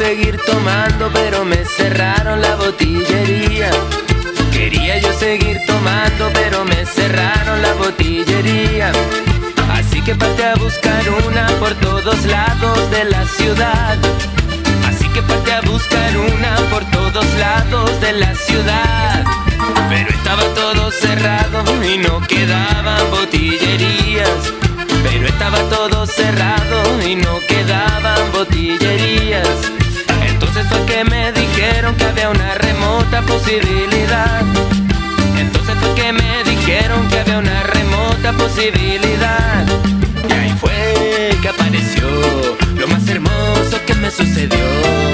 seguir tomando, pero me cerraron la botillería. Quería yo seguir tomando, pero me cerraron la botillería. Así que pasé a buscar una por todos lados de la ciudad. Así que pasé a buscar una por todos lados de la ciudad. Pero estaba todo cerrado y no quedaban botillerías. Pero estaba todo cerrado y no quedaban botillerías. Entonces fue que me dijeron que había una remota posibilidad. Entonces fue que me dijeron que había una remota posibilidad. Y ahí fue que apareció lo más hermoso que me sucedió.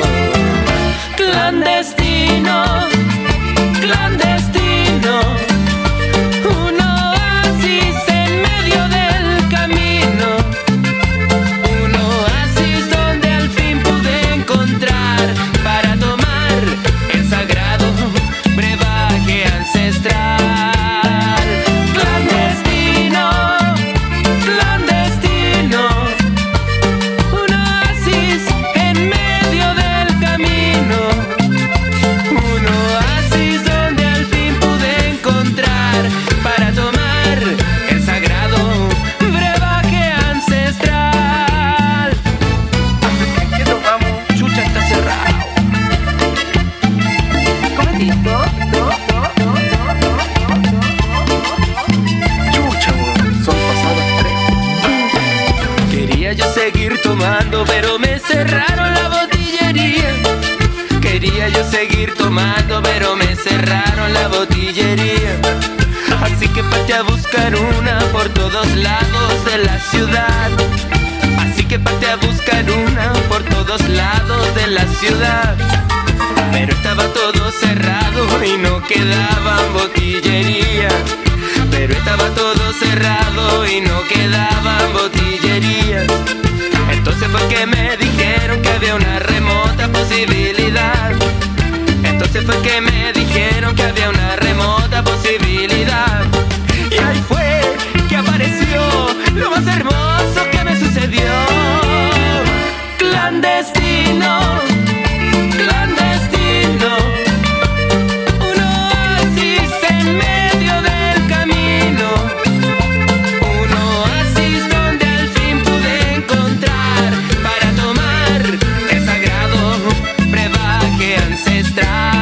Clandestino, clandestino, un oasis en medio del camino. Un oasis donde al fin pude encontrar para tomar el sagrado brebaje ancestral. Clandestino, clandestino, un oasis en medio del camino. Un oasis donde al fin pude encontrar para tomar el sagrado brebaje ancestral. ¿Qué tomamos? Chucha, está cerrado. ¿Comentito? Chucha, weón, son pasadas 3. Quería yo seguir tomando, pero me cerraron la botillería. Quería yo seguir tomando, pero me cerraron la botillería. Así que pasé a buscar una por todos lados de la ciudad. Así que pasé a buscar una por todos lados de la ciudad. Pero estaba todo cerrado y no quedaban botillerías. Pero estaba todo cerrado y no quedaban botillerías. Entonces fue que me dijeron que había una remota posibilidad. Entonces fue que me dijeron que había una remota posibilidad. Y ahí fue que apareció lo más hermoso que me sucedió. Clandestino, clandestino, un oasis en medio del camino. Un oasis donde al fin pude encontrar para tomar el sagrado brebaje ancestral.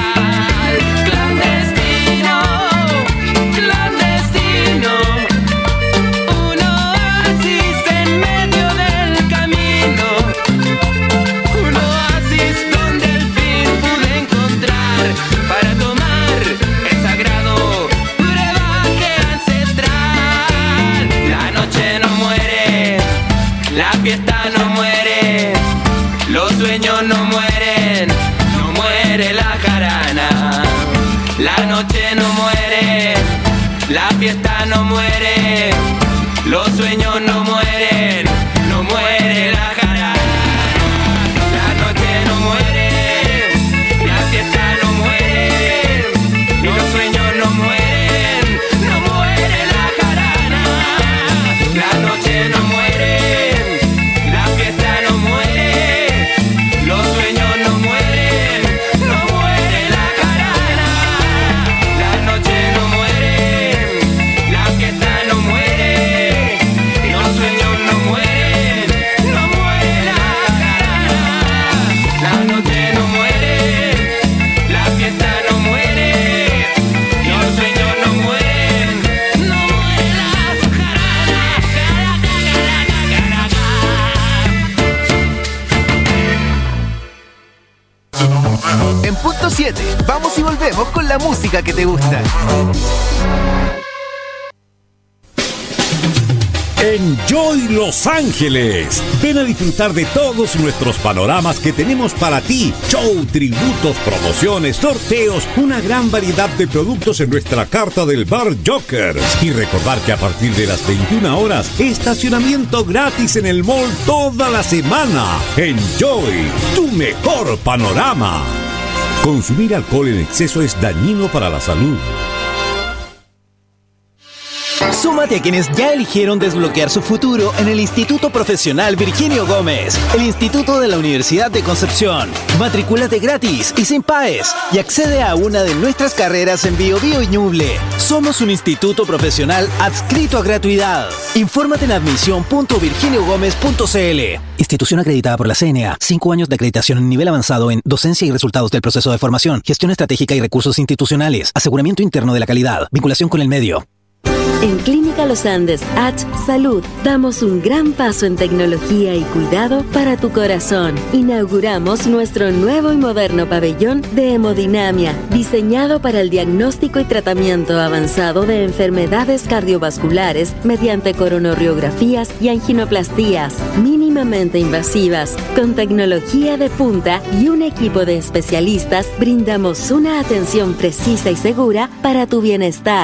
Clandestino, clandestino, un oasis en medio del camino. Un oasis donde al fin pude encontrar para tomar el sagrado brebaje ancestral. La noche no muere, la fiesta no muere, los sueños no mueren, no muere la jarana. La noche no muere, la fiesta no muere, los sueños no mueren, no muere la jarana. La noche no muere, la fiesta no muere, y los sueños no mueren, no muere la jarana. La noche no muere, la fiesta no muere, los sueños no mueren, no muere la jarana. La noche no muere, la fiesta no muere, y los sueños no mueren, no muere la jarana. La noche no muere, la fiesta no muere, y los sueños no mueren, no muere la jarana. En punto 7, vamos y volvemos con la música que te gusta. Enjoy Los Ángeles. Ven a disfrutar de todos nuestros panoramas que tenemos para ti. Show, tributos, promociones, sorteos, una gran variedad de productos en nuestra carta del bar Jokers. Y recordar que a partir de las 21 horas, estacionamiento gratis en el mall toda la semana. Enjoy, tu mejor panorama. Consumir alcohol en exceso es dañino para la salud. Súmate Súmate a quienes ya eligieron desbloquear su futuro en el Instituto Profesional Virginio Gómez, el Instituto de la Universidad de Concepción. Matrículate gratis y sin PAES y accede a una de nuestras carreras en Biobío y Ñuble. Somos un instituto profesional adscrito a gratuidad. Infórmate en admisión.virginiogomez.cl. Institución acreditada por la CNA. 5 años de acreditación en nivel avanzado en docencia y resultados del proceso de formación, gestión estratégica y recursos institucionales, aseguramiento interno de la calidad, vinculación con el medio. En Clínica Los Andes H Salud damos un gran paso en tecnología y cuidado para tu corazón. Inauguramos nuestro nuevo y moderno pabellón de hemodinamia, diseñado para el diagnóstico y tratamiento avanzado de enfermedades cardiovasculares mediante coronariografías y anginoplastías mínimamente invasivas. Con tecnología de punta y un equipo de especialistas, brindamos una atención precisa y segura para tu bienestar.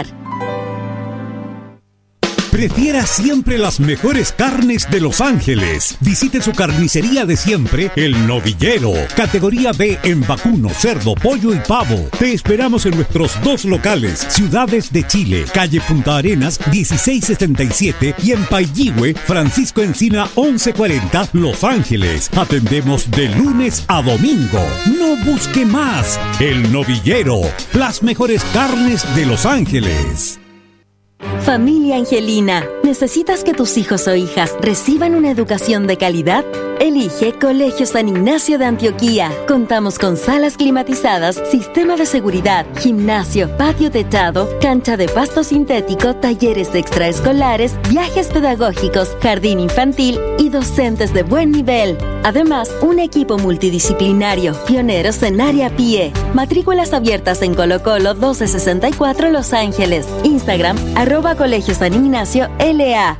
Prefiera siempre las mejores carnes de Los Ángeles. Visite su carnicería de siempre, El Novillero. Categoría B en vacuno, cerdo, pollo y pavo. Te esperamos en nuestros 2 locales, Ciudades de Chile, calle Punta Arenas 1677 y en Pailligüe, Francisco Encina 1140, Los Ángeles. Atendemos de lunes a domingo. No busque más. El Novillero. Las mejores carnes de Los Ángeles. Familia Angelina, ¿necesitas que tus hijos o hijas reciban una educación de calidad? Elige Colegio San Ignacio de Antioquía. Contamos con salas climatizadas, sistema de seguridad, gimnasio, patio techado, cancha de pasto sintético, talleres extraescolares, viajes pedagógicos, jardín infantil y docentes de buen nivel. Además, un equipo multidisciplinario, pioneros en área PIE. Matrículas abiertas en Colo Colo 1264 Los Ángeles. Instagram, @Colegio San Ignacio LA.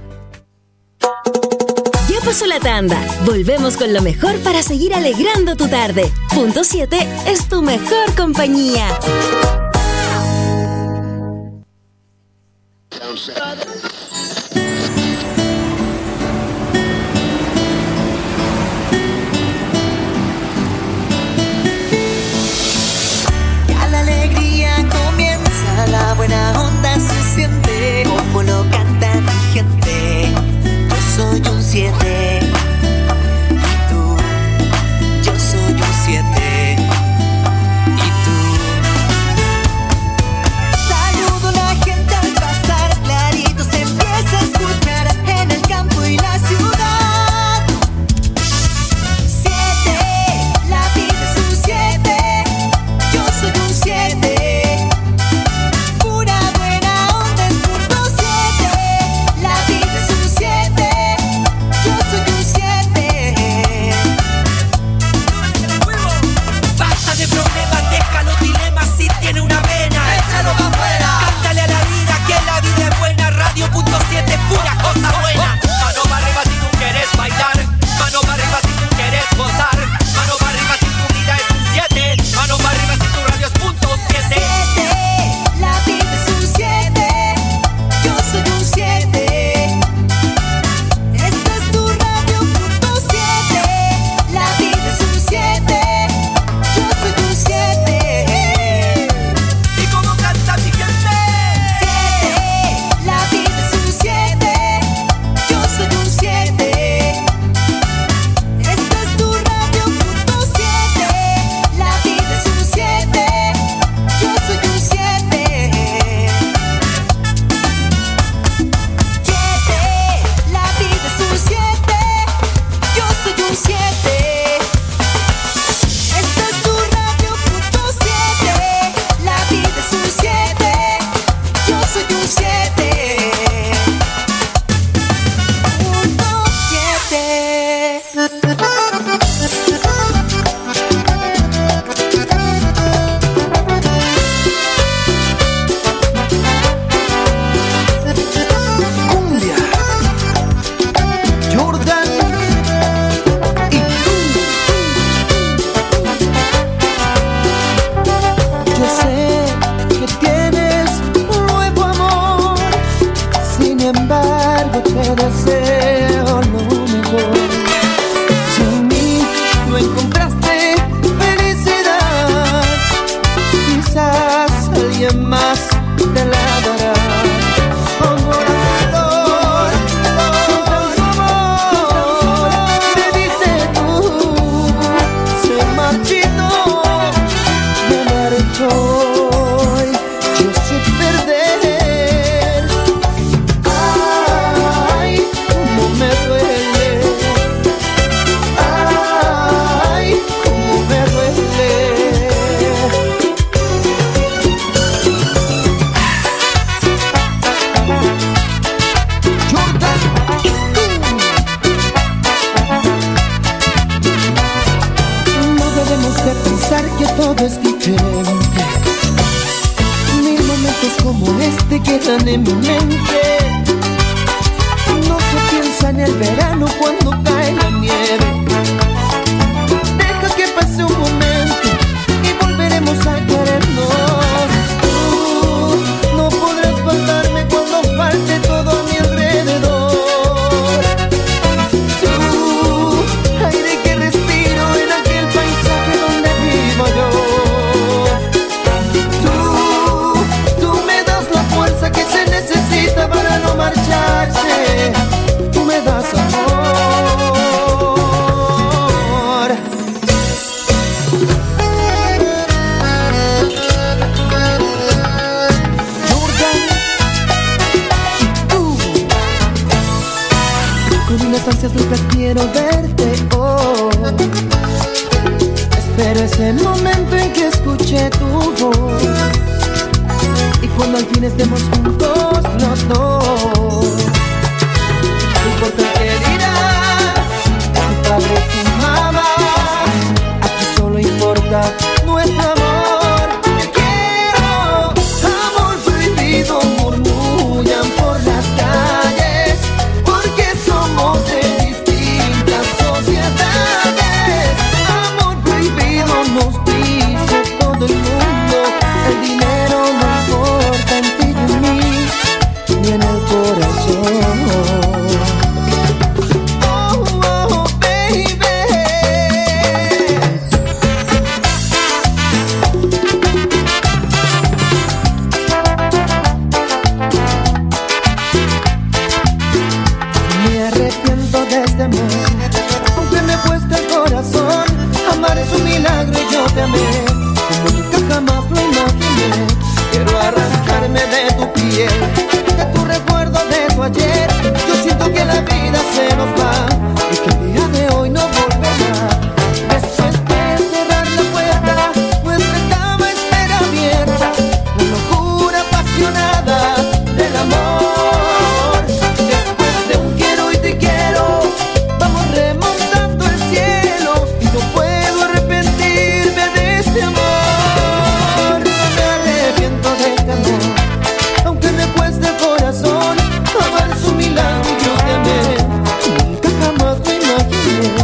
Ya pasó la tanda. Volvemos con lo mejor para seguir alegrando tu tarde. Punto 7 es tu mejor compañía. Ya la alegría comienza, la buena onda se siente, como lo canta mi gente. Yo soy un 7 y tú, yo soy un 7 y tú. Saludo a la gente al pasar, clarito se empieza a escuchar en el campo y la ciudad. 7, la vida es un 7, yo soy un 7. Pura buena onda es punto 7, la vida es un 7, yo soy un 7. Basta de problemas, deja los dilemas. Si tiene una vena, échalo pa' afuera. Cántale a la vida que la vida es buena. Radio.7, pura cosa buena. Mano para arriba si tú quieres bailar. Mano para arriba si tú quieres gozar. Mano para arriba si tu vida es un 7. Mano para arriba si tu radio es punto 7. 7, la vida es un 7, yo soy un 7. Esta es tu radio punto 7, la vida es un 7, yo soy un 7. ¿Y cómo canta mi gente? 7, la vida es un 7, yo soy un 7. Esta es tu radio punto 7, la vida es un 7, yo soy un 7. 7, la vida es un 7, yo soy un 7. Esta es tu radio punto 7, la vida es un 7, yo soy un 7. Punto 7. Cumbia, Jordan y Yo sé que tienes un nuevo amor, sin embargo te deseo lo mejor. Sin mí no encontraste felicidad, quizás alguien más te la dará. Ahora te lo viene en mi mente. No se piensa en el verano cuando cae la nieve. Deja que pase un momento y volveremos a querernos. Tú no podrás faltarme cuando falte todo a mi alrededor. Tú, aire que respiro en aquel paisaje donde vivo yo. Tú me das la fuerza que se necesita para no marcharse. Tú me das amor. Con unas ansias locas quiero verte, oh. Espero ese momento en que escuche tu voz y cuando al fin estemos juntos los dos. No importa el que dirá tu padre, tu mamá, aquí solo importa nuestro amor. Te quiero, amor prohibido, murmullan por las calles, porque somos de distintas sociedades. Amor prohibido nos dice todo el mundo. El dinero no importa en ti y en mí, ni en el corazón. Oh, oh, baby. Me arrepiento de este amor, aunque me cueste el corazón. Amar es un milagro y yo te amé como nunca jamás lo imaginé. Quiero arrancarme de tu piel, de tu recuerdo de tu ayer. Yo siento que la vida se nos va y que el día de hoy no volverá. Después de cerrar la puerta, nuestra cama espera abierta, la locura apasionada del amor. Después de un quiero y te quiero, vamos remontando el cielo y no puedo arrepentirme de este amor. No me arrepiento de este amor, aunque me cueste el corazón. Amar es un milagro y yo te amé, nunca jamás lo imaginé.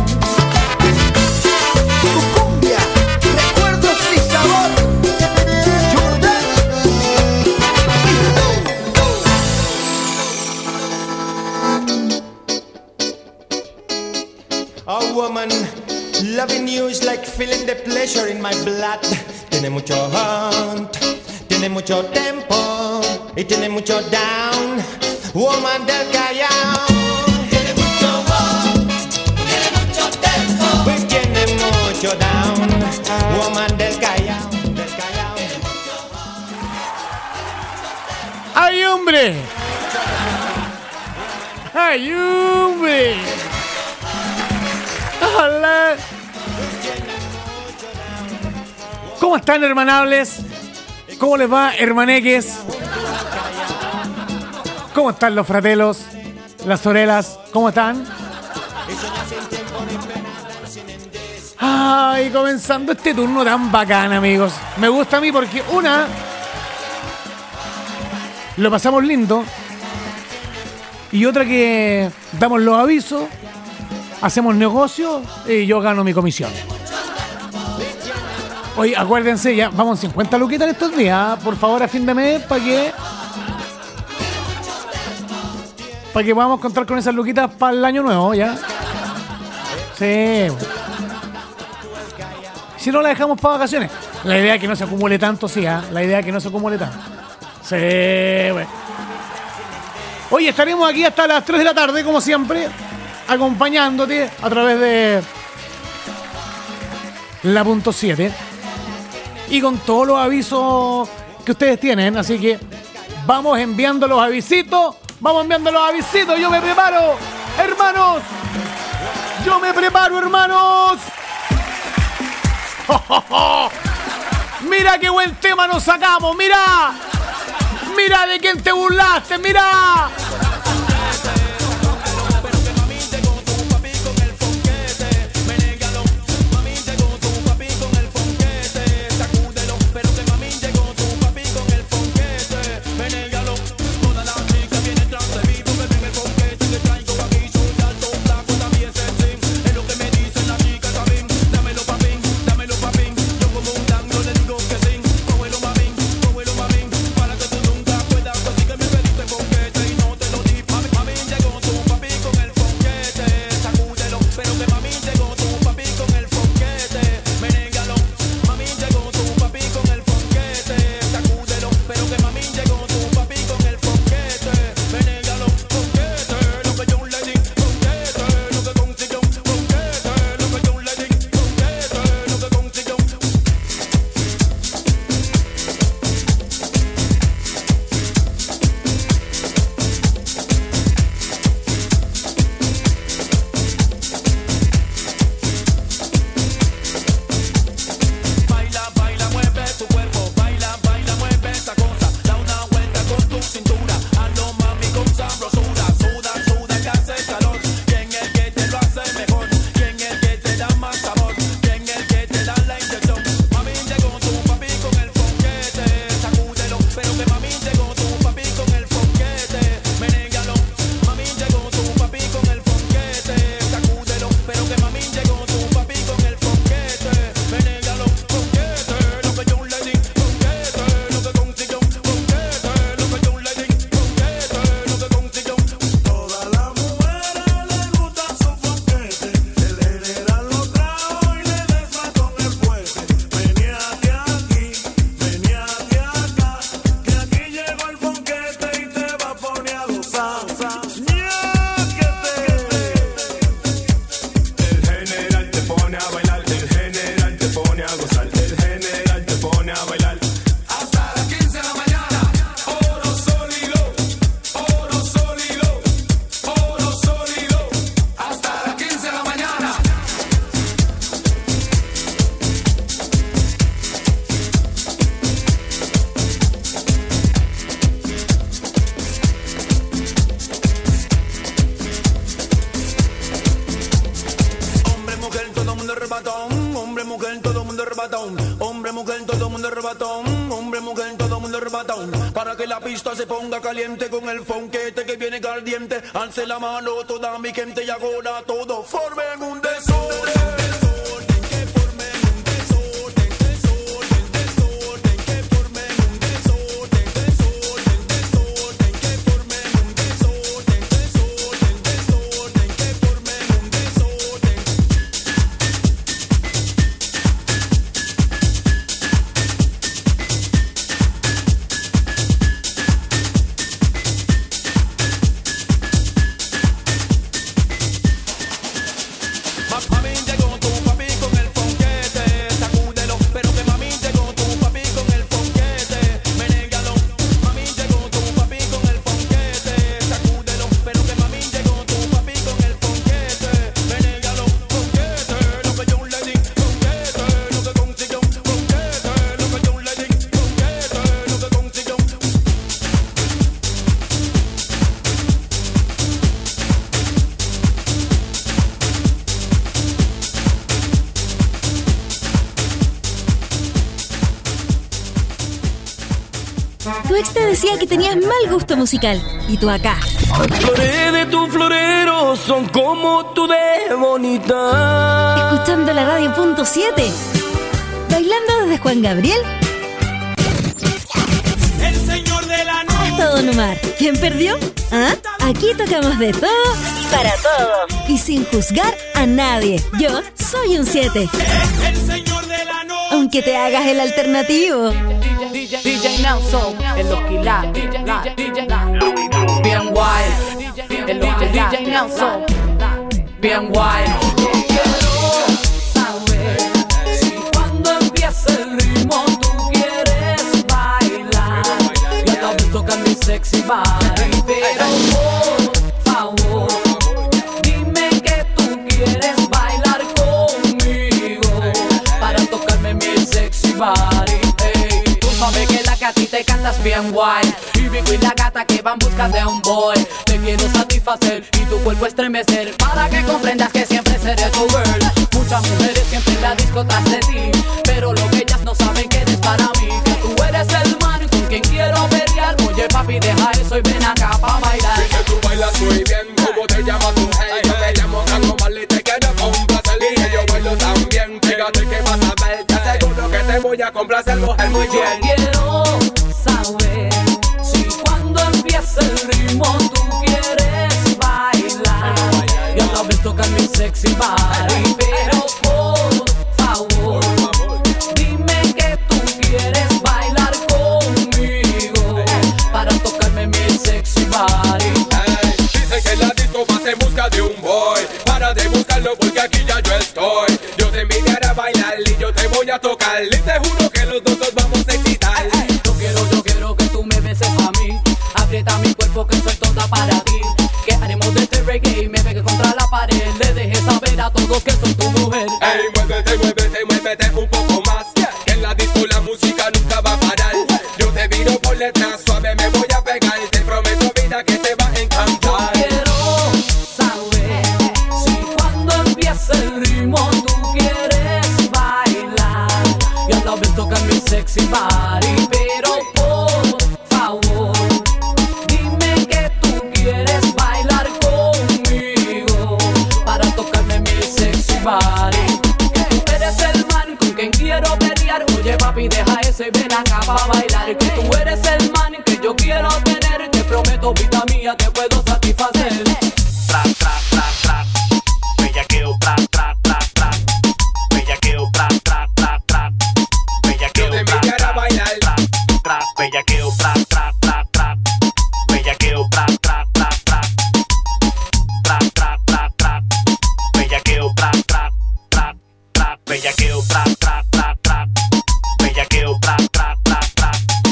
Tu cumbia, recuerdos y sabor, Jordan Oh woman, loving you is like feeling the pleasure in my blood. Tiene mucho hunt, tiene mucho tempo y tiene mucho down. Woman del Callao. Tiene mucho hunt, tiene mucho tempo, pues tiene mucho down. Woman del Callao, del Callao. ¡Ay, hombre! ¡Ay, hombre! ¡Hola! ¿Cómo están, hermanables? ¿Cómo les va, hermaneques? ¿Cómo están los fratelos? Las orelas, ¿cómo están? Ay, comenzando este turno tan bacán, amigos. Me gusta a mí porque lo pasamos lindo. Y otra que damos los avisos, hacemos negocio y yo gano mi comisión. Oye, acuérdense, ya vamos 50 luquitas en estos días, por favor, a fin de mes, para que podamos contar con esas luquitas para el año nuevo, ¿ya? Sí. Si no, la dejamos para vacaciones. La idea es que no se acumule tanto, sí, ¿eh? La idea es que no se acumule tanto. Sí, güey. Oye, estaremos aquí hasta las 3 de la tarde, como siempre, acompañándote a través de la punto 7 y con todos los avisos que ustedes tienen. Así que vamos enviando los avisitos. Yo me preparo, hermanos. Mira qué buen tema nos sacamos, mira. Mira de quién te burlaste, mira. arrebatón. Hombre, mujer, todo mundo arrebatón. Para que la pista se ponga caliente con el fonquete que viene caliente. Alce la mano toda mi gente y ahora todo formen un desorden. Tu ex te decía que tenías mal gusto musical. Y tú acá. Flores de tu florero son como tú de bonita. Escuchando la radio punto 7. Bailando desde Juan Gabriel. El señor de la noche. Hasta Don Omar. ¿Quién perdió? ¿Ah? Aquí tocamos de todo para todos. Y sin juzgar a nadie. Yo soy un 7. El señor de la noche. Aunque te hagas el alternativo. DJ Nelson, el Loquila, bien wild, el Loquila, DJ Nelson, bien wild. Quiero saber si cuando empiece el ritmo tú quieres bailar. Yo te voy a tocar mi sexy body, pero por favor, dime que tú quieres bailar conmigo para tocarme mi sexy body. Sabes que la que a ti te cantas bien guay. Y Vico y la gata que van busca de un boy. Te quiero satisfacer y tu cuerpo estremecer, para que comprendas que siempre seré tu girl. Muchas mujeres siempre en la disco tras de ti, pero lo que ellas no saben que eres para mí, que tú eres el man con quien quiero pelear. Oye papi, deja eso y ven acá pa' bailar. Dice tú bailas muy bien, ¿cómo te llamas tú? Hey, yo te llamo Carlos Marley, te quiero complacer. Y que yo bailo también, fíjate que vas a ver. Te aseguro que te voy a complacer, mujer, muy bien. Quiero saber si cuando empiece el ritmo tú quieres bailar y a la vez tocar mi sexy body, pero por favor, dime que tú quieres bailar conmigo para tocarme mi sexy body. Dice que la disco vas en busca de un boy, para de buscarlo porque aquí ya yo estoy. Yo te invitaré a bailar y yo te voy a tocar, y te juro que los dos nos vamos a excitar. Yo quiero que tú me beses a mí, aprieta mi cuerpo que soy toda para ti. Que haremos de este reggae y me pegue contra la pared, le dejes saber a todos que soy tu mujer. Ey, muévete, muévete, muévete un poco más, que en la disco la música nunca va a parar. Yo te viro por detrás, suave me voy a pegar, te prometo vida que te va a encantar. Quiero saber si cuando empiece el ritmo tú quieres bailar y a la vez tocar mi sexy body, pero por favor, dime que tú quieres bailar conmigo para tocarme mi sexy body. Que tú eres el man con quien quiero pelear. Oye papi, deja eso y ven acá pa' bailar. Que tú eres el man que yo quiero tener. Te prometo vida mía te puedo satisfacer. Tra, tra, tra, tra. Bellaqueo, tra, tra, tra, tra. Bellaqueo, tra, tra, tra, tra. Bellaqueo, tra, tra, bailar. Tra, tra. Bellaqueo, tra, tra, tra, tra. Bellaqueo, tra, tra, tra, tra. Tra, tra, tra, tra. Bellaqueo, tra, tra, tra, tra. Bellaqueo, tra, tra, tra, tra. Bellaqueo, tra, tra, tra, tra.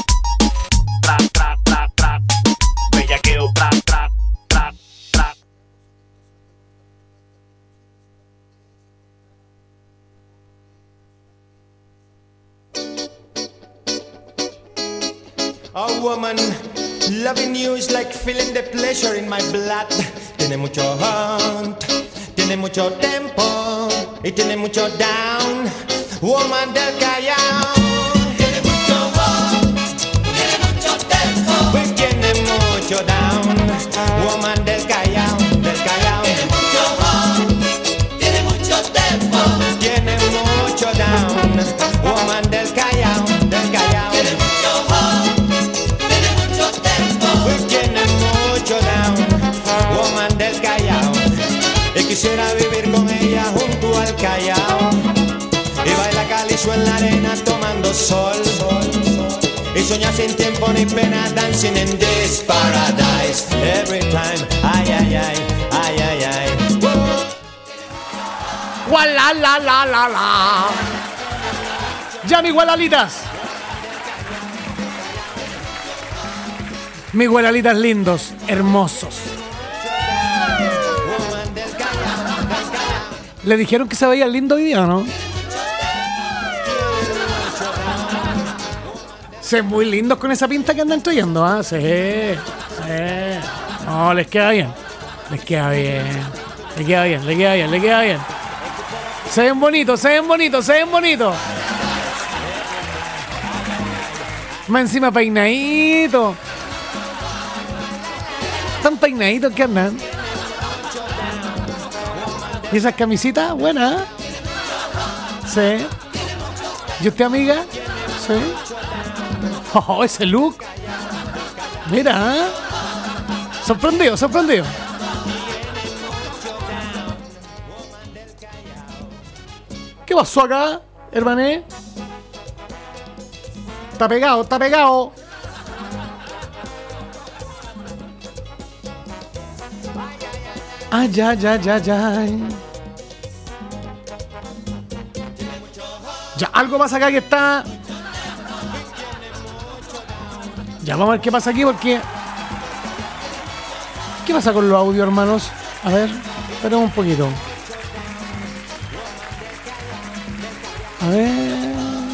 Tra, tra, tra, tra. Bellaqueo, tra, tra, tra, tra. A woman, loving you is like feeling the pleasure in my blood. Tiene mucho hunt, tiene mucho tempo y tiene mucho down. Woman del Callao, tiene mucho y quisiera vivir con ella junto al Callao. Y baila calizo en la arena tomando sol. Y soñar sin tiempo ni pena, dancing in this paradise. Every time, ay, ay, ay, ay, ay, ay. ¡Guala, la, la, la, la! Ya, mis gualalitas. Mis gualalitas lindos, hermosos. ¿Le dijeron que se veía lindo hoy día o no? Se ven muy lindos con esa pinta que andan trayendo, ¿ah? Sí, sí. No, les queda bien. Les queda bien. Le queda bien, le queda bien, le queda bien. Se ven bonitos, se ven bonitos, se ven bonitos. Más encima peinadito. Tan peinaditos que andan. ¿Y esas camisitas? Buenas. Sí. ¿Y usted, amiga? Sí. Oh, ese look. Mira, ¿eh? Sorprendido, sorprendido. ¿Qué pasó acá, hermané? Está pegado, está pegado. Ah, ya, ya, ya, ya. Ya, algo pasa acá que está... Ya, vamos a ver qué pasa aquí porque... ¿Qué pasa con los audios, hermanos? A ver, esperemos un poquito. A ver...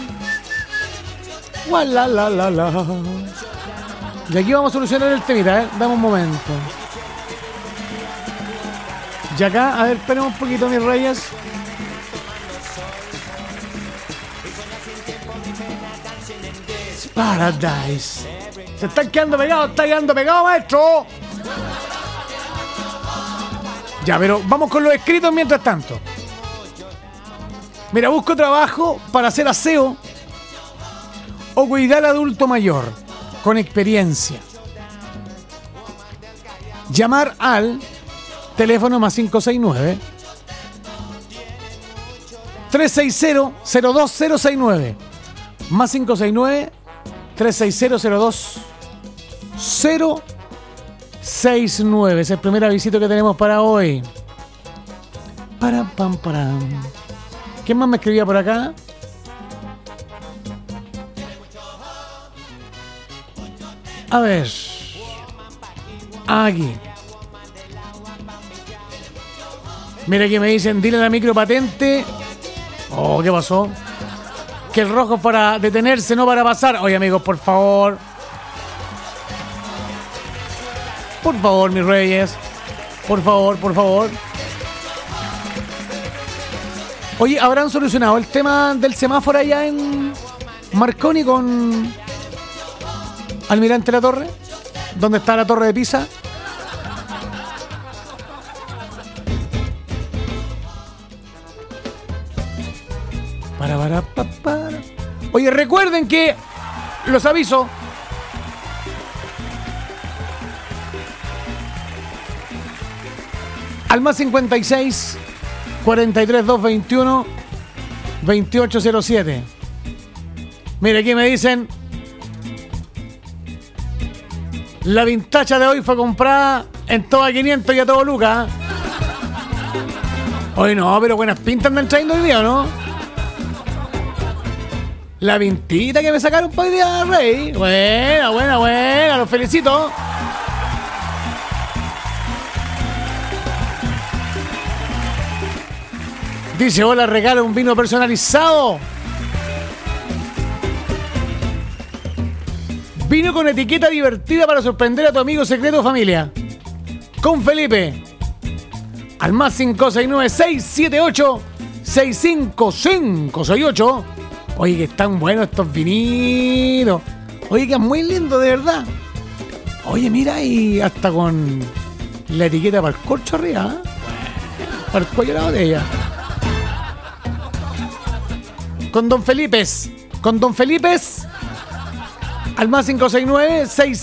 La, la, la, la. Y aquí vamos a solucionar el temita, ¿eh? Dame un momento. Y acá, a ver, esperemos un poquito, mis reyes. Paradise. Se están quedando pegados, está quedando pegado, maestro. Ya, pero vamos con los escritos mientras tanto. Mira, busco trabajo para hacer aseo o cuidar al adulto mayor con experiencia. Llamar al teléfono más 569 360-02069 más 569 360-02069. Es el primer avisito que tenemos para hoy. Para. ¿Quién más me escribía por acá? A ver. Aquí. Mira que me dicen, dile a la micropatente. Oh, ¿qué pasó? Que el rojo es para detenerse, no para pasar. Oye, amigos, por favor. Por favor, mis reyes. Por favor, por favor. Oye, ¿habrán solucionado el tema del semáforo allá en Marconi con Almirante La Torre? ¿Dónde está la Torre de Pisa? Para. Oye, recuerden que los aviso. Al más 56 43 221 2807. Mire, aquí me dicen: la vintacha de hoy fue comprada en todo a 500 y a todo lucas. Hoy no, pero buenas pintas andan trayendo hoy día, ¿no? La vintita que me sacaron para hoy día, Rey. Buena, los felicito. Dice, hola, regalo un vino personalizado. Vino con etiqueta divertida para sorprender a tu amigo secreto o familia. Con Felipe. Al más 569-678-65568. Oye, que están buenos estos vinitos. Oye, que es muy lindo, de verdad. Oye, mira, y hasta con la etiqueta para el corcho arriba, ¿eh? Para el cuello de la botella. Con Don Felipes. Al más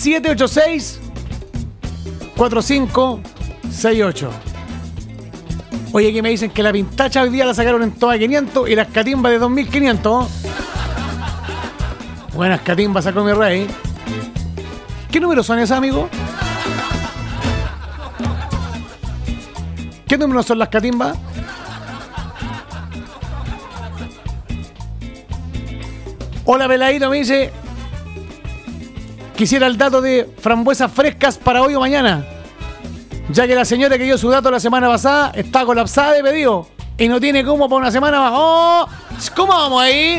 569-6786-4568. Oye, que me dicen que la pintacha hoy día la sacaron en toda 500 y las catimbas de 2500. Buenas catimbas sacó mi rey. ¿Qué números son esos, amigo? ¿Qué números son las catimbas? Hola, Peladito, me dice: quisiera el dato de frambuesas frescas para hoy o mañana, ya que la señora que dio su dato la semana pasada está colapsada de pedido y no tiene cómo para una semana más. ¡Oh! ¿Cómo vamos ahí?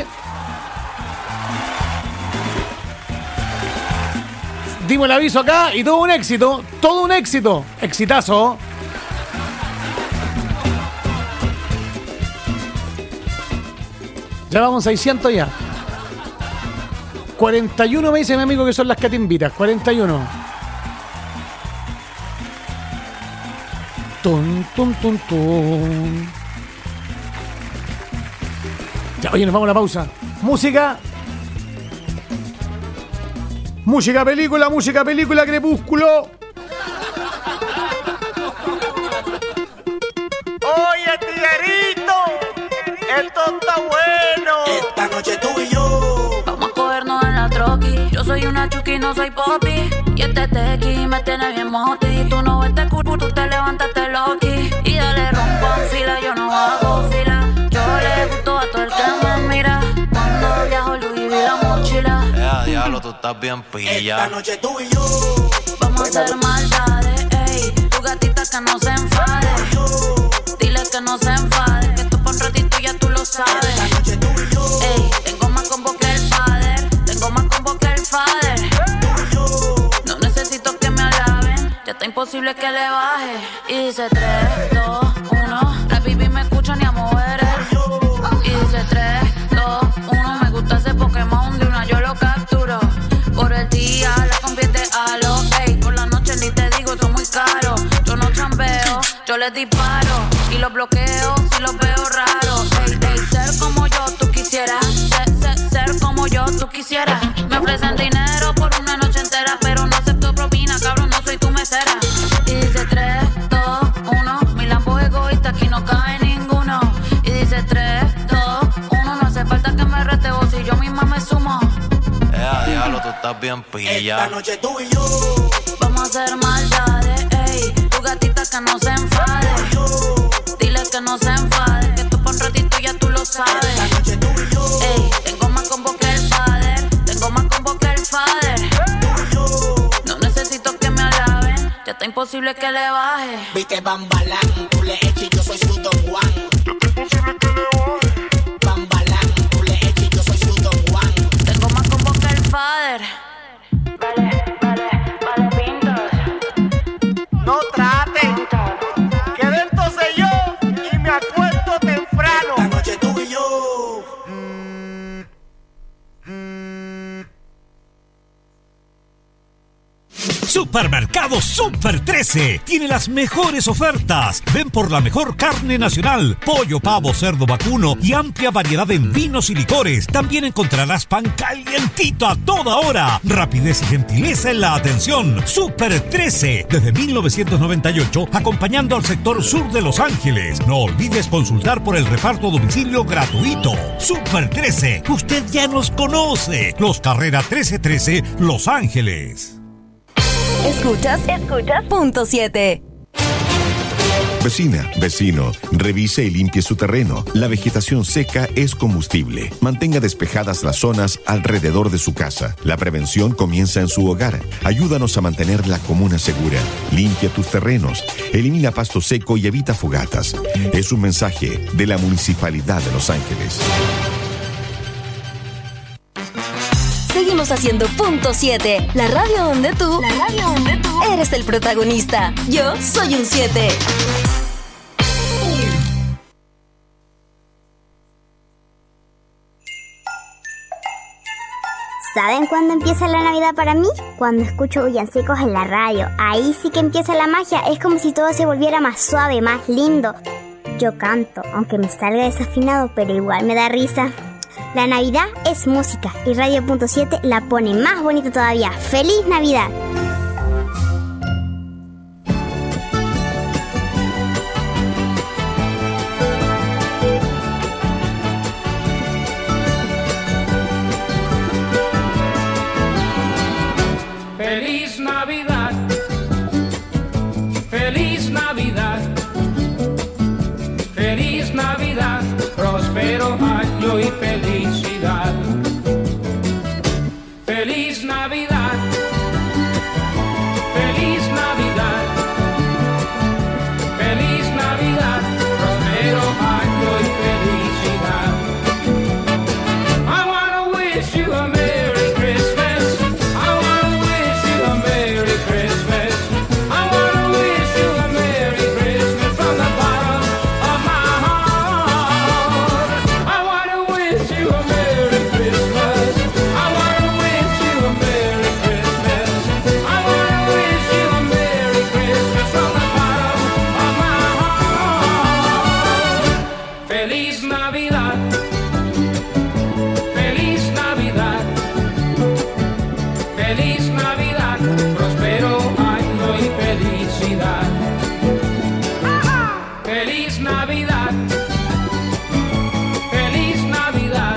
Dimos el aviso acá y todo un éxito, exitazo. Ya vamos 600 ya. 41 me dice mi amigo que son las catimbitas, 41. Tun, tun, tun, tun. Ya, oye, nos vamos a la pausa. Música, película, Crepúsculo. Oye, tiguerito, esto está bueno. Esta noche tú y yo vamos a cogernos en la troqui. Yo soy una chuki, no soy popi. Y este tequi me tiene bien moti. Tú no ves te culo, tú te levantaste loqui. Y dale rompo en fila, yo no hago fila. Yo le gusto a todo el que me mira. Cuando viajo Louis vi la mochila. Diablo, tú estás bien pilla. Esta noche tú y yo vamos a hacer maldades, ey. Tu gatita que no se enfade. Dile que no se enfade, que esto por un ratito ya tú lo sabes. Esta noche tú y yo tengo más combo que el fader. No necesito que me alaben, ya está imposible que le baje. Y dice 3, 2, 1. La baby me escucha ni a mover el. Y dice 3, 2, 1. Me gusta ese Pokémon, de una yo lo capturo. Por el día la convierte a lo, ey. Por la noche ni te digo, son muy caros. Yo no chambeo, yo les disparo. Y los bloqueo si los veo raros. Ey, ey, ser como yo tú quisieras. Ser como yo tú quisieras. Me ofrecen dinero por una noche entera, pero no acepto propina, cabrón, no soy tu mesera. Y dice 3, 2, 1. Mi Lambo es egoísta, aquí no cabe ninguno. Y dice 3, 2, 1. No hace falta que me rete vos, si yo misma me sumo. Diablo, tú estás bien pilla. Esta noche tú y yo vamos a hacer maldades, ey. Tu gatita que no se enfade. Dile que no se enfade, que esto por un ratito ya tú lo sabes. Esta noche tú y yo tengo más combo que el fader. Tengo más combo que el fader. No necesito que me alaben, ya está imposible que le baje. Viste Bambalán, tú le eches y yo soy su Don Juan. Ya está imposible que le baje. Bambalán, tú le eches y yo soy su Don Juan. Tengo más combo que el fader. Vale, pintos. No traten, quedé entonces yo y me acuesto temprano. Esta noche tú y yo. Supermercado Super 13 tiene las mejores ofertas. Ven por la mejor carne nacional, pollo, pavo, cerdo, vacuno y amplia variedad en vinos y licores. También encontrarás pan calientito a toda hora. Rapidez y gentileza en la atención. Super 13, desde 1998, acompañando al sector sur de Los Ángeles. No olvides consultar por el reparto a domicilio gratuito. Super 13, usted ya nos conoce. Los Carrera 1313, Los Ángeles. Escuchas punto 7. Vecina, vecino, revise y limpie su terreno. La vegetación seca es combustible. Mantenga despejadas las zonas alrededor de su casa. La prevención comienza en su hogar. Ayúdanos a mantener la comuna segura. Limpia tus terrenos, elimina pasto seco y evita fogatas. Es un mensaje de la Municipalidad de Los Ángeles. Seguimos haciendo punto 7, la radio donde tú eres el protagonista. Yo soy un 7. ¿Saben cuándo empieza la Navidad para mí? Cuando escucho villancicos en la radio. Ahí sí que empieza la magia. Es como si todo se volviera más suave, más lindo. Yo canto, aunque me salga desafinado, pero igual me da risa. La Navidad es música y Radio Punto 7 la pone más bonita todavía. ¡Feliz Navidad! Feliz Navidad, próspero año y felicidad. Feliz Navidad, feliz Navidad, feliz Navidad, próspero año y felicidad. I wanna wish you a Merry Christmas. I wanna wish you a Merry Christmas. I wanna wish you a Merry Christmas from the bottom of my heart. I wanna wish you a Merry Christmas. I wanna wish you a Merry Christmas. I wanna wish you a Merry Christmas from the bottom of my heart. Feliz Navidad. Feliz Navidad. Feliz Navidad. Próspero año y felicidad. Feliz Navidad. Feliz Navidad.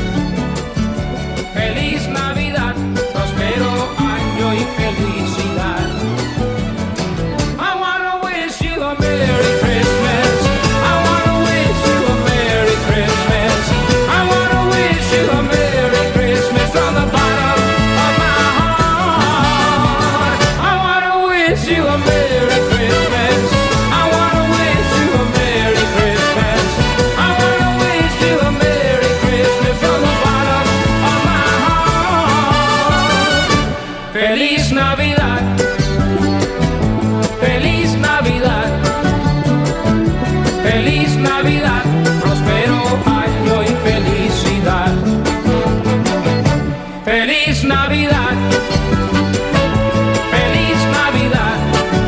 Feliz Navidad. Próspero año y felicidad. I wanna wish you a Merry Christmas. I wanna wish you a Merry Christmas. I wanna wish you a Merry Christmas from the bottom of my heart. I wanna wish you a Merry Christmas. I wanna wish you a Merry Christmas. I wanna wish you a Merry Christmas from the bottom of my heart. Feliz Navidad. Feliz Navidad. Feliz Navidad. Próspero año y felicidad. Feliz Navidad. Feliz Navidad.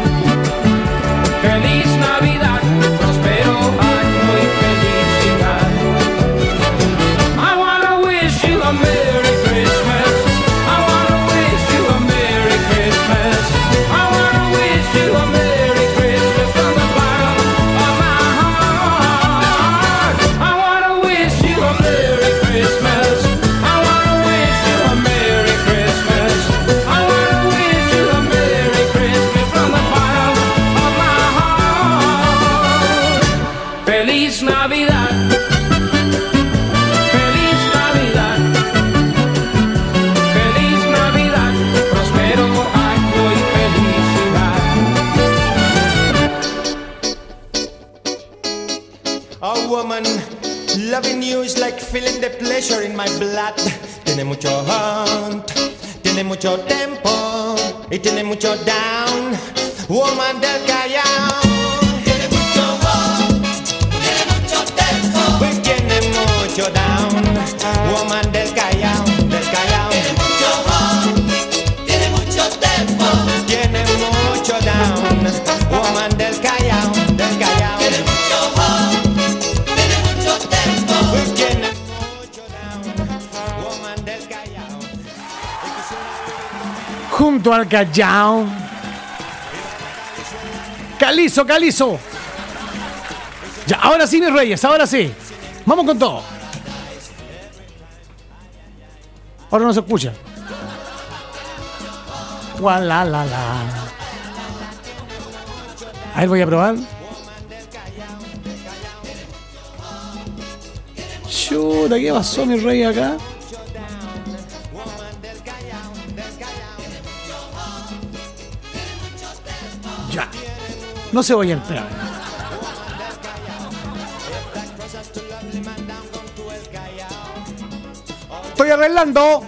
Feliz Navidad. Próspero año y felicidad. I wanna wish you a Merry Christmas. I wanna wish you a Merry Christmas. I wanna wish you a Merry Christmas from the bottom of my heart. I wanna wish you a Merry Christmas. I wanna wish you a Merry Christmas. I wanna wish you a Merry Christmas from the bottom of my heart. Feliz Navidad. Feliz Navidad. Feliz Navidad. Próspero año y felicidad. Oh woman, loving you is like feeling the pleasure in my blood. Tiene mucho hunt, tiene mucho tempo y tiene mucho down. Woman del Callao. Tiene mucho hunt, tiene mucho tempo y tiene mucho down. Woman del Callao, del Callao. Tiene mucho hunt, tiene mucho tempo, tiene mucho down. Woman del Callao, del Callao. Tiene mucho hunt, tiene mucho tempo y tiene mucho down. Woman del Callao. Junto al Callao. Calizo, Calizo. Ya, ahora sí, mis reyes, ahora sí. Vamos con todo. Ahora no se escucha. Gualalala. A ver, voy a probar. Chuta, ¿qué pasó, mi rey, acá? Ya. No se oye el peor. Estoy arreglando.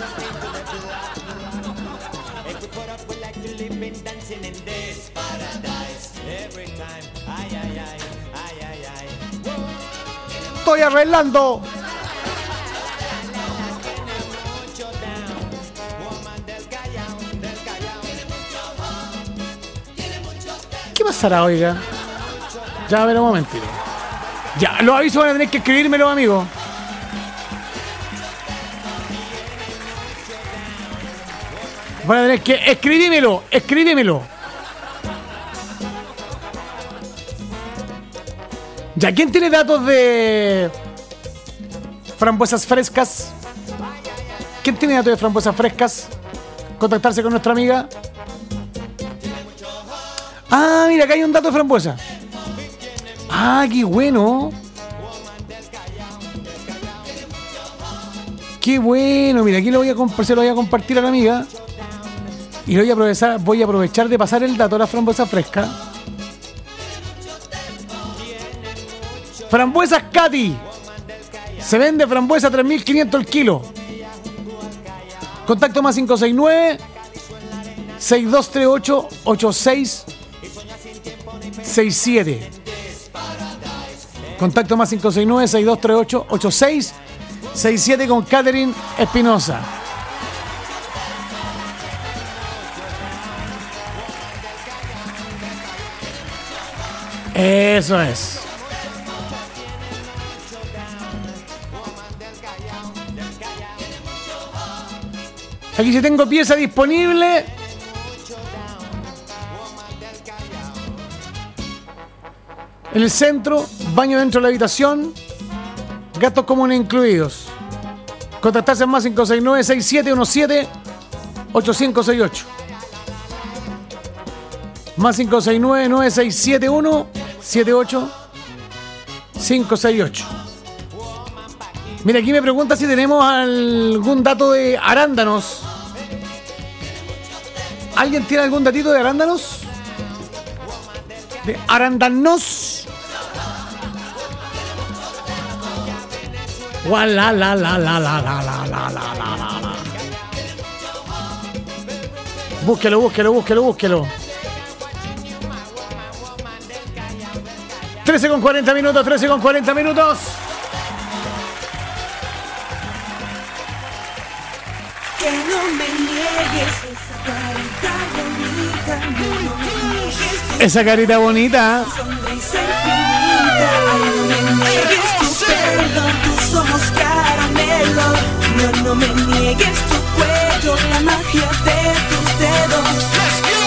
Estoy arreglando. ¿Qué pasará, oiga? Ya, a ver, un momentito. Ya, los avisos van a tener que escribírmelo, amigos. Van a tener que escribímelo, escribímelo. Ya, ¿quién tiene datos de frambuesas frescas? ¿Quién tiene datos de frambuesas frescas? Contactarse con nuestra amiga. Ah, mira, acá hay un dato de frambuesa. Ah, qué bueno. Qué bueno. Mira, aquí se lo voy a compartir a la amiga. Y voy a aprovechar de pasar el dato a la frambuesa fresca. Frambuesas Katy. Se vende frambuesa 3.500 el kilo. Contacto más 569-6238-8667. Contacto más 569-6238-8667 con Catherine Espinosa. Eso es. Aquí sí tengo pieza disponible. En el centro, baño dentro de la habitación, gastos comunes incluidos. Contactarse en más 569-6717-8568. Más 569-9671-78568. Mira, aquí me pregunta si tenemos algún dato de arándanos. ¿Alguien tiene algún datito de arándanos? ¿De arándanos? La la la la la la la la la la. Búsquelo. 13 con 40 minutos. Que no me niegues esa carita bonita, no me niegues esa carita bonita. sonrisa infinita, ay, no me niegues tu pelo, tus ojos caramelo, no me niegues tu cuello, la magia de tus dedos. Let's go.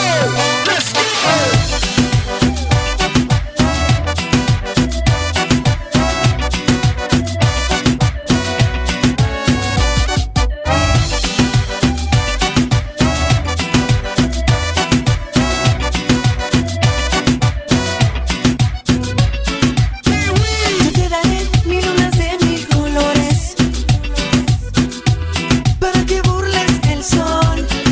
Para que burles el sol.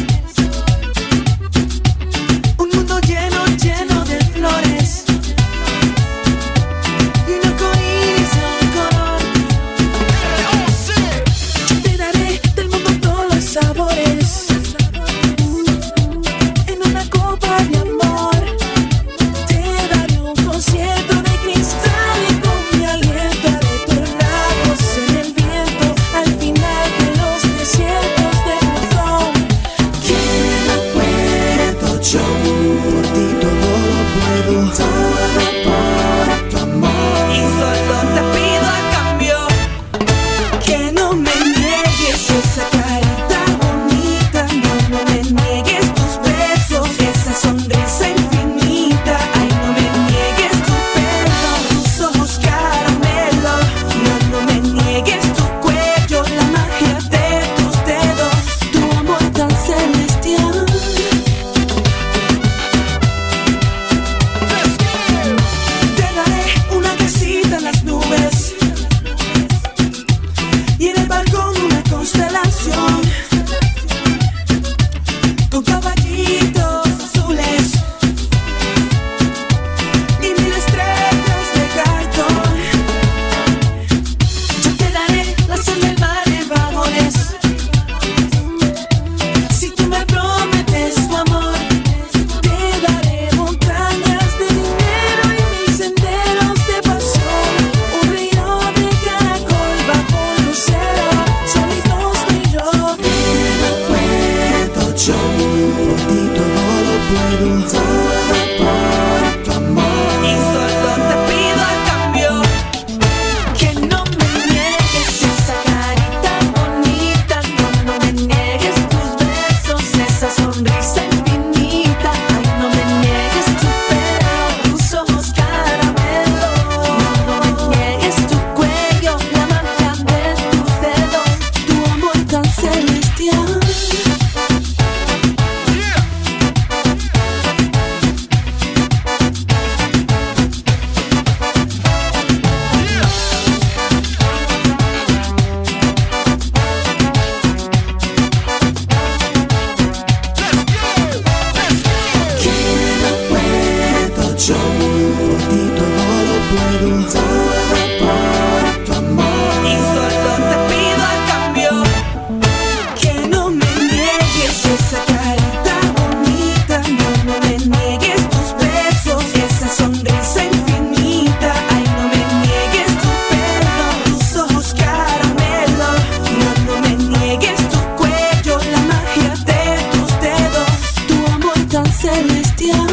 por tu amor. Y solo te pido a cambio que no me niegues esa carita bonita, no me niegues tus besos y esa sonrisa infinita. Ay, no me niegues tu pelo, tus ojos caramelo, no me niegues tu cuello, la magia de tus dedos, tu amor tan celestial.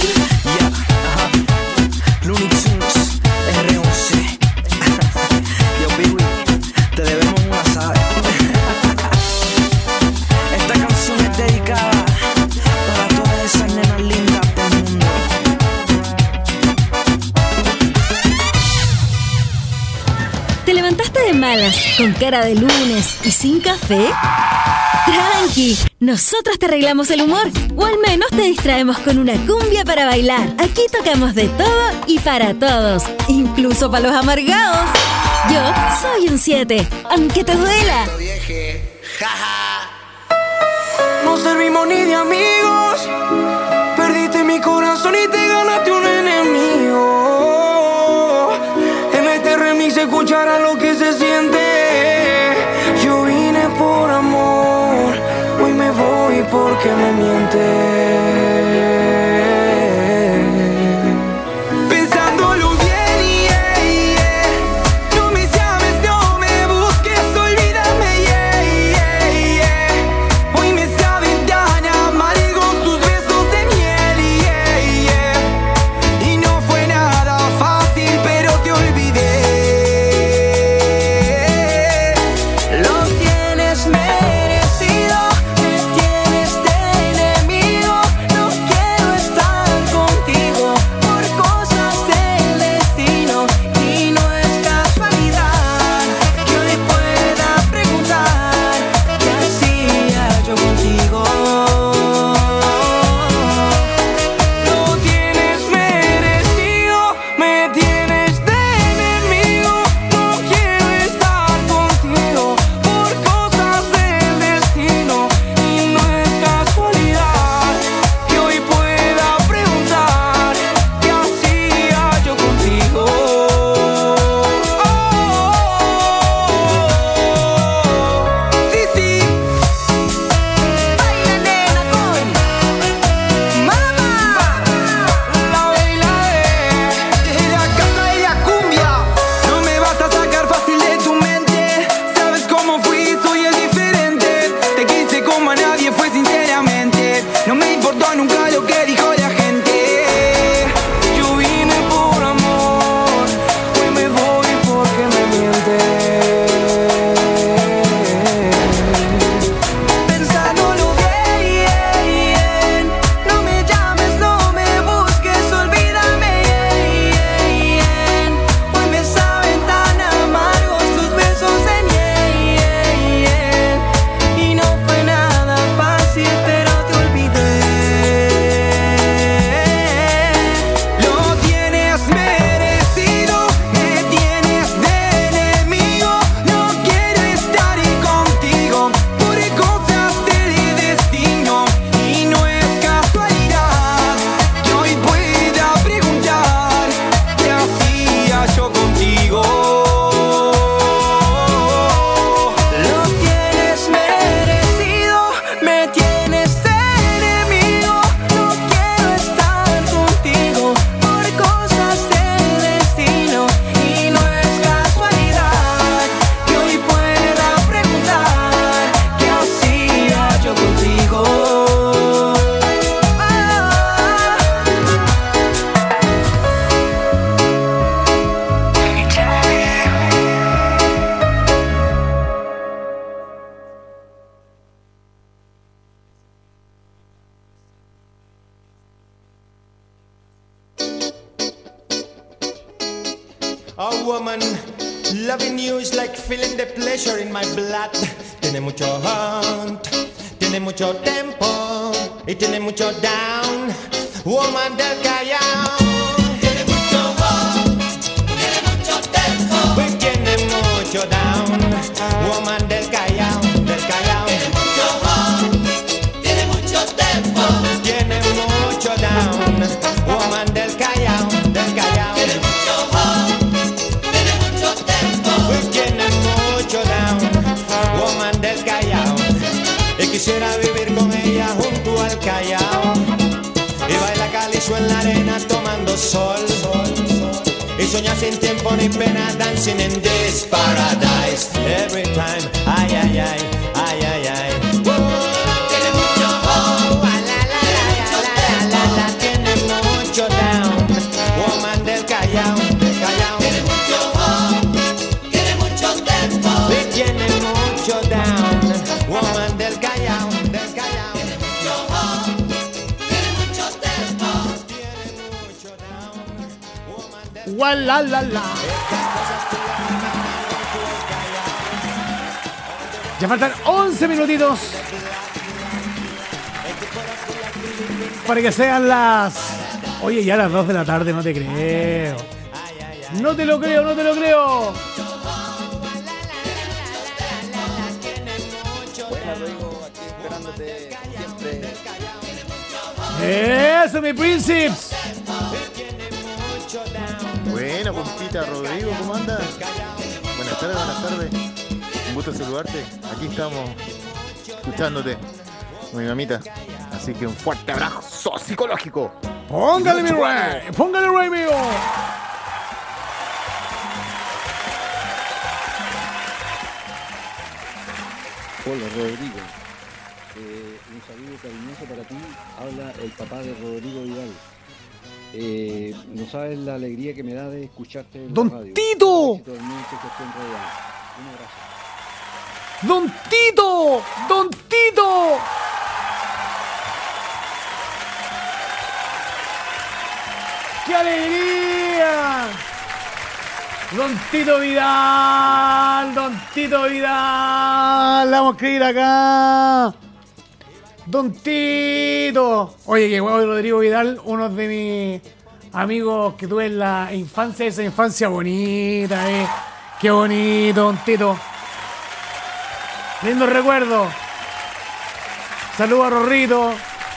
Looney Tunes, R11. Yo, Pee-wee, te debemos una, ¿sabes? Esta canción es dedicada para todas esas nenas lindas del mundo. ¿Te levantaste de malas, con cara de lunes y sin café? Tranqui, nosotros te arreglamos el humor, o al menos te distraemos con una cumbia para bailar. Aquí tocamos de todo y para todos, incluso para los amargados. Yo soy un 7, aunque te duela. No servimos ni de amigos, perdiste mi corazón y te ganaste un enemigo. En este remix se escuchará lo que se siente. Yo vine por amor, hoy me voy porque me mientes. Pensándolo bien, no me llames, no me busques, olvídame, hoy me saben tan amargos tus besos de miel, y no fue nada fácil, pero te olvidé. Lo tienes merecido, me tienes de enemigo, no quiero estar contigo por cosas del destino, y no es casualidad que hoy pueda preguntar qué hacía yo contigo. Lo tienes merecido, me tienes de enemigo, no quiero estar contigo por cosas del destino, y no es casualidad que hoy pueda preguntar qué hacía yo contigo. Sí, sí, baila nena con mamá, la baila de la casa de la cumbia. No me vas a sacar fácil de tu mente, sabes cómo fui, soy el diferente. Te quise como a nadie, fue sinceramente, no me importó nunca lo que dijo la gente. Yo vine por amor, hoy me voy porque me mientes. Pensándolo bien, no me llames, no me busques, olvídame, hoy me saben tan amargos tus besos de miel, y no fue nada fácil, pero te olvidé. Lo tienes merecido, me tienes de enemigo, no quiero estar contigo por cosas del destino, y no es casualidad que hoy pueda preguntar qué hacía yo contigo. Lo tienes merecido, me tienes de enemigo, no quiero estar contigo por cosas del destino, y no es casualidad que hoy pueda preguntar qué hacía yo contigo. Oh woman, loving you is like feeling the pleasure in my blood. Tiene mucho hunt, tiene mucho tempo y tiene mucho down. Woman del Callao. Tiene mucho hunt, tiene mucho tempo. Pues tiene mucho down. Woman del Callao, del Callao. Tiene mucho hunt, tiene mucho tempo. Tiene mucho down. Woman del Callao, del Callao. Tiene mucho hunt. soñar sin tiempo ni pena, dancing in this paradise. Every time, ay, ay, ay, ay, ay, ay. Tiene mucho, tiene mucho down, woman del Callao, del Callao. Tiene mucho tempo. Tiene mucho down, woman del Callao, del Callao. ¡Gualalala! Ya faltan 11 minutitos para que sean las... Oye, ya las 2 de la tarde, no te creo. No te lo creo, no te lo creo. Buena, Rodrigo, aquí esperándote siempre. ¡Eso, mi Príncipes! Buena, compita, Rodrigo, ¿cómo andas? Buenas tardes, buenas tardes. Un gusto saludarte. Aquí estamos escuchándote, mi mamita. Así que un fuerte abrazo psicológico. Póngale, mi rey. Póngale, rey mío. Hola, Rodrigo. Un saludo cariñoso para ti. Habla el papá de Rodrigo Vidal. No sabes la alegría que me da de escucharte en ¡Don la radio. Tito! Un abrazo. ¡Don Tito! ¡Don Tito! ¡Qué alegría! Don Tito Vidal, Don Tito Vidal, la vamos a escribir acá. Don Tito. Oye, qué guapo Rodrigo Vidal, uno de mis amigos que tuve en la infancia, esa infancia bonita, Qué bonito, Don Tito. Lindo recuerdo. Saludos a Rorrito.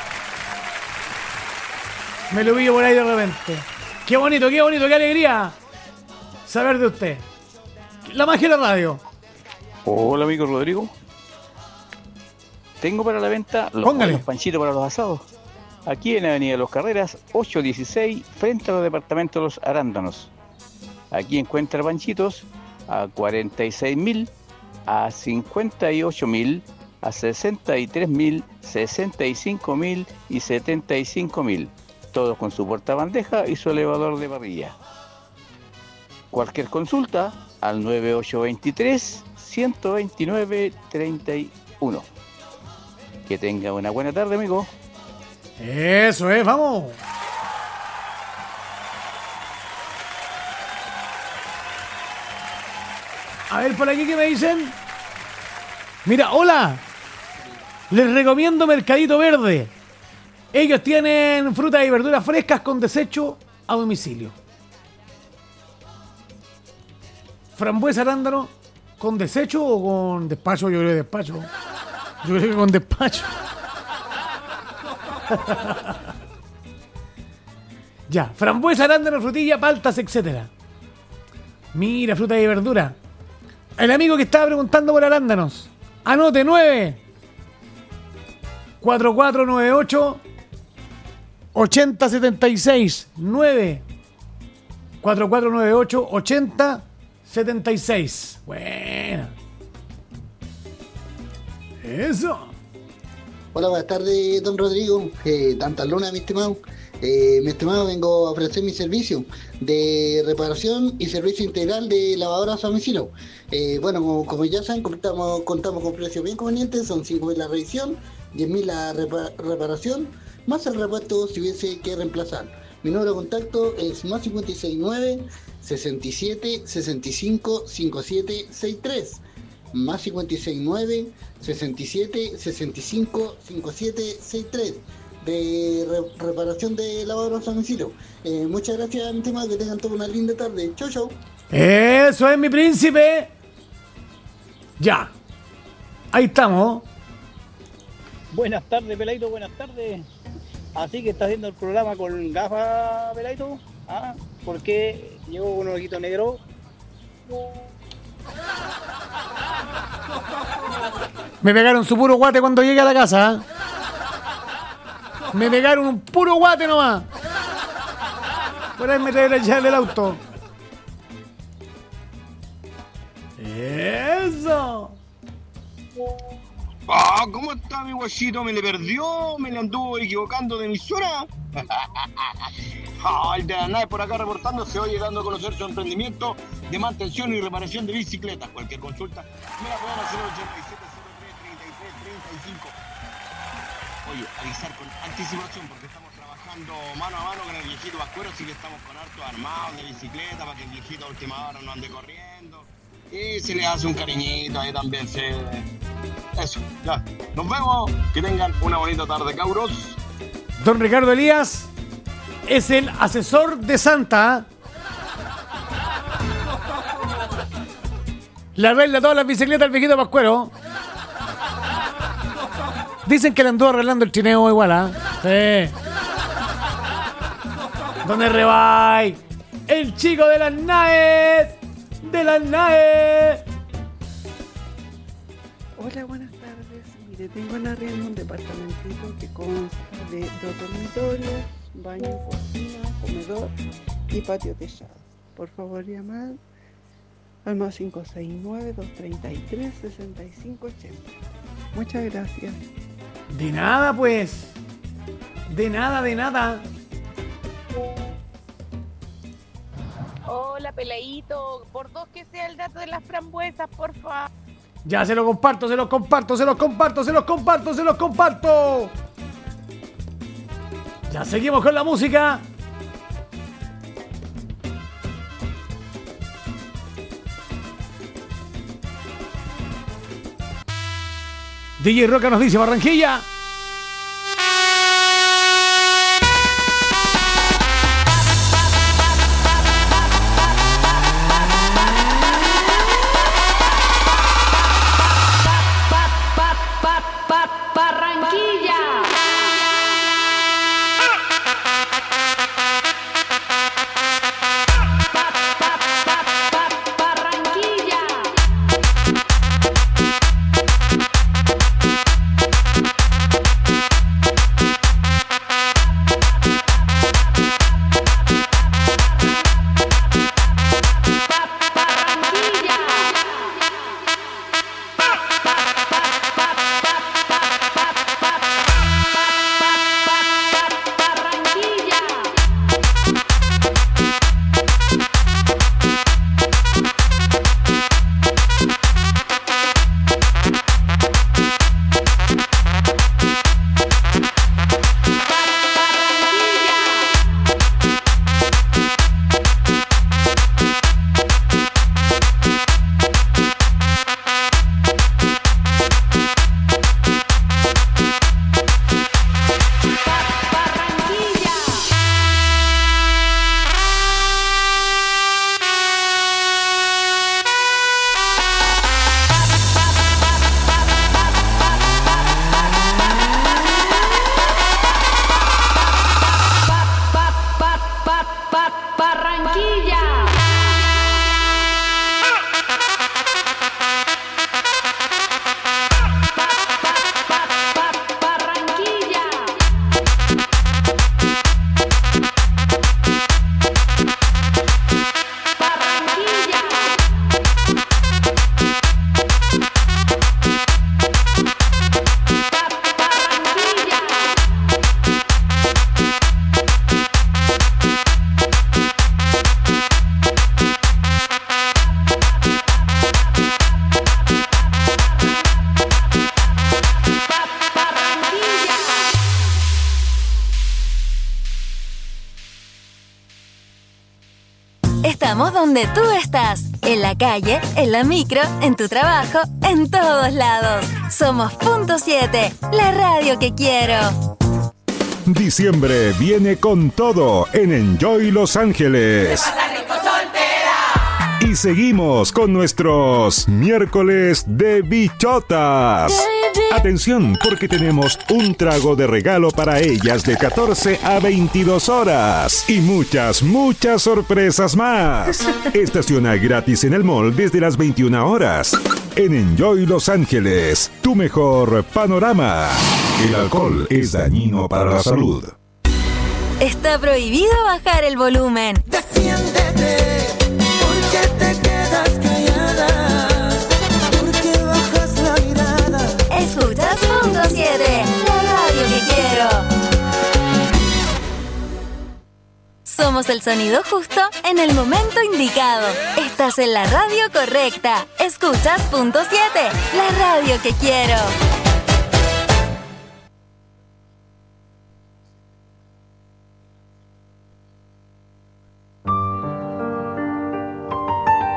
Me lo vi por ahí de repente. Qué bonito, qué alegría saber de usted. La magia de la radio. Hola, amigo Rodrigo. Tengo para la venta los panchitos para los asados. Aquí en Avenida Los Carreras, 816, frente a los departamentos Los Arándanos. Aquí encuentra panchitos a 46.000, a 58.000, a 63.000, 65.000 y 75.000. Todos con su portabandeja y su elevador de parrilla. Cualquier consulta al 9823-129-31. Que tenga una buena tarde, amigo. Eso es, vamos. A ver, por aquí, ¿qué me dicen? Mira, hola. Les recomiendo Mercadito Verde. Ellos tienen frutas y verduras frescas con desecho a domicilio. Frambuesa arándano, ¿con desecho o con despacho? Yo creo que despacho. Yo creo que con despacho. Ya, frambuesa, arándano, frutilla, paltas, etcétera. Mira, fruta y verdura. El amigo que estaba preguntando por arándanos. Anote 4498 8076 4498 8076. Bueno. Eso. Hola, buenas tardes, don Rodrigo. Tantas lunas, mi estimado. Mi estimado, vengo a ofrecer mi servicio de reparación y servicio integral de lavadoras a domicilio. Bueno, como ya saben, contamos con precios bien convenientes. Son 5.000 la revisión, 10.000 la reparación, más el repuesto si hubiese que reemplazar. Mi número de contacto es más 569 67 65 57 63. Más 569 67 65 57 63 de reparación de lavadoras a domicilio. Muchas gracias, mi estimado, que tengan toda una linda tarde. Chau, chau. Eso es, mi príncipe. Ya. Ahí estamos. Buenas tardes, Peladito, buenas tardes. Así que estás viendo el programa con gafas, Peladito. ¿Ah? ¿Por qué llevo un ojito negro? Me pegaron su puro guate cuando llegué a la casa. ¿Eh? Me pegaron un puro guate nomás. Por ahí me trae la llave del auto. ¡Eso! Ah, ¿cómo está mi guachito? ¿Me le perdió? ¿Me le anduvo equivocando de emisora? El de la nave por acá reportándose, hoy llegando a conocer su emprendimiento de mantención y reparación de bicicletas. Cualquier consulta me la pueden hacer al 8703-3335. Oye, avisar con anticipación porque estamos trabajando mano a mano con el viejito Vascuero, así que estamos con hartos armados de bicicleta para que el viejito a última hora no ande corriendo. Y se le hace un cariñito, ahí también se... Eso, ya. Nos vemos. Que tengan una bonita tarde, cabros. Don Ricardo Elías es el asesor de Santa. Le arregla todas las bicicletas al viejito Pascuero. Dicen que le anduvo arreglando el trineo igual, ¿ah? Sí. Don Rebay, el chico de las naves. De las naves. Hola, buenas tardes. Mire, tengo en arriendo un departamentito que consta de 2 dormitorios, baño, cocina, comedor y patio techado. Por favor, llamar al más 569-233-6580. Muchas gracias. De nada, pues. De nada, de nada. Hola, peladito. Por 2 que sea el dato de las frambuesas, por favor. Ya se lo comparto, se los comparto, se los comparto, se los comparto, se los comparto. Ya seguimos con la música. DJ Roca nos dice Barranquilla. Estamos donde tú estás, en la calle, en la micro, en tu trabajo, en todos lados. Somos Punto 7, la radio que quiero. Diciembre viene con todo en Enjoy Los Ángeles. Y seguimos con nuestros miércoles de bichotas. Atención, porque tenemos un trago de regalo para ellas de 14 a 22 horas. Y muchas, muchas sorpresas más. Estaciona gratis en el mall desde las 21 horas. En Enjoy Los Ángeles, tu mejor panorama. El alcohol es dañino para la salud. Está prohibido bajar el volumen. Defiéndete, porque te quedas callada. ponemos el sonido justo en el momento indicado. Estás en la radio correcta. Escuchas Punto 7, la radio que quiero.